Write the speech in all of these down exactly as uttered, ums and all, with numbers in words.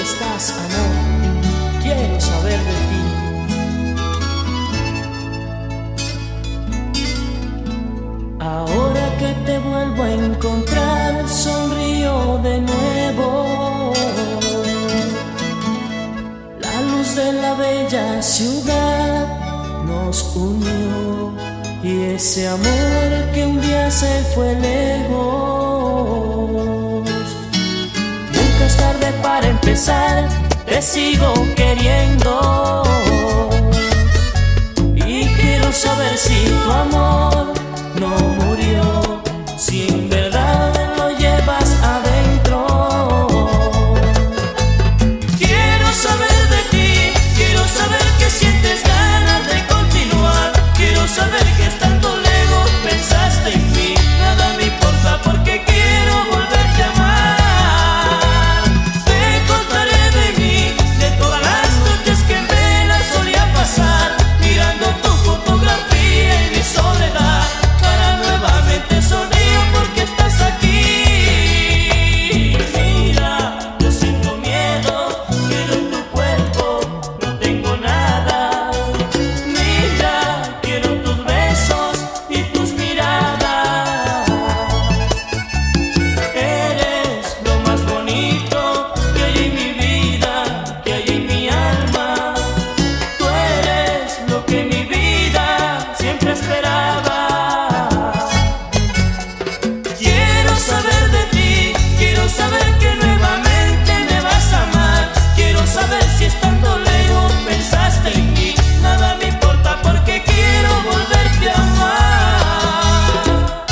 estás, amor? Quiero saber de ti. Ahora que te vuelvo a encontrar, sonrío de nuevo. La luz de la bella ciudad nos unió, y ese amor que un día se fue lejos. Nunca es tarde para empezar, te sigo queriendo, y quiero saber si tu amor no murió, si en verdad lo llevas adentro. Quiero saber de ti, quiero saber que sientes ganas de continuar. Quiero saber que estando lejos pensaste en mí. Nada me importa porque quiero volverte a amar. Te contaré de mí, de todas las noches que en vela solía pasar, mirando tu fotografía en mi soledad. Para nuevamente sonrío porque estás aquí. Mira, yo siento miedo, quiero tu cuerpo, no tengo nada. Mira, quiero tus besos y tus miradas. Eres lo más bonito que hay en mi vida, que hay en mi alma. Tú eres lo que mi vida siempre esperaba. Quiero saber de ti, quiero saber que nuevamente me vas a amar. Quiero saber si estando lejos pensaste en mí. Nada me importa porque quiero volverte a amar.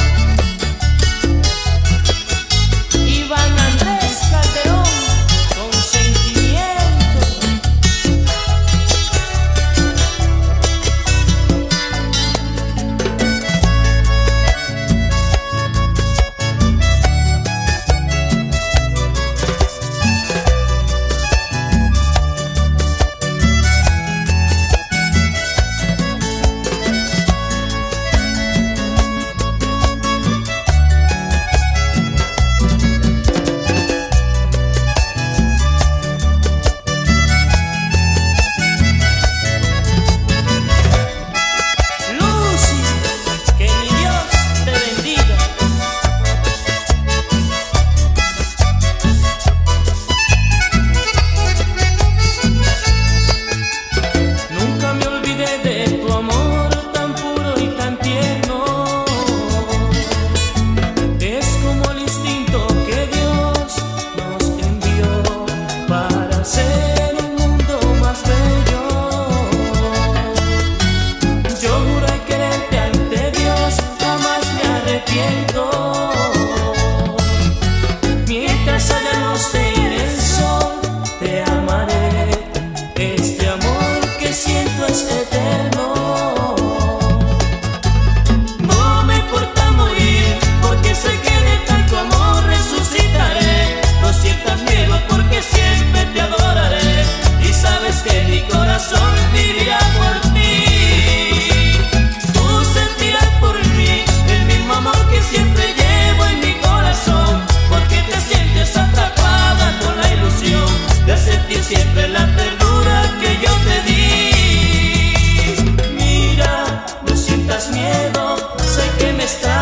Iván Andrés Calderón, con sentimiento. Lucy, que mi Dios te bendiga. Nunca me olvidé de tu amor tan puro y tan tierno. Es como el instinto que Dios nos envió para hacer un mundo más bello. Yo juré quererte ante Dios, jamás me arrepiento. Mientras haya luz en el sol, te amaré. Este amor que siento es eterno. No me importa morir, porque sé que de tanto amor resucitaré. No sientas miedo porque siempre te adoraré, y sabes que mi corazón vivirá por ti. Tú sentirás por mí el mismo amor que siempre llevo en mi corazón, porque te sientes atrapada con la ilusión de sentir siempre la ternura que yo te di. Mira, no sientas miedo, sé que me estás